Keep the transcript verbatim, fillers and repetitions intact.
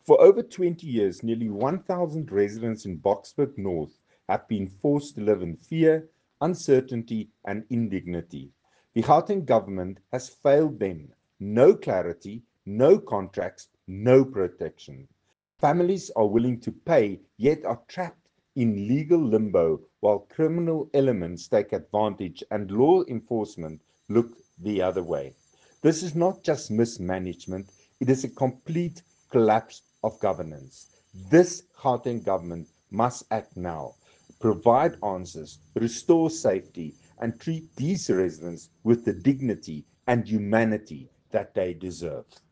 For over twenty years, nearly one thousand residents in Boksburg North have been forced to live in fear, uncertainty, and indignity. The Gauteng government has failed them. No clarity, no contracts, no protection. Families are willing to pay, yet are trapped in legal limbo while criminal elements take advantage and law enforcement look the other way. This is not just mismanagement, it is a complete collapse of governance. This Gauteng government must act now, provide answers, restore safety, and treat these residents with the dignity and humanity that they deserve.